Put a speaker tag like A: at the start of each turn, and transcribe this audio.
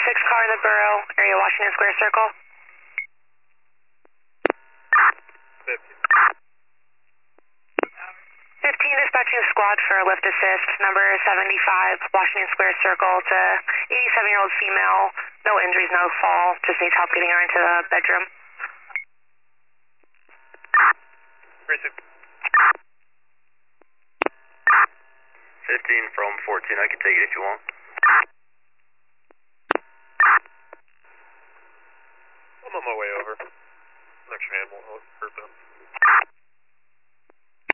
A: car in the borough, area Washington Square Circle. 15 dispatching a squad for a lift assist, number 75, Washington Square Circle to 87-year-old female, no injuries, no fall, just needs help getting her into the bedroom.
B: 15 from 14, I can take it if you want.
C: I'm on my way over. An extra animal, I'll hurt them.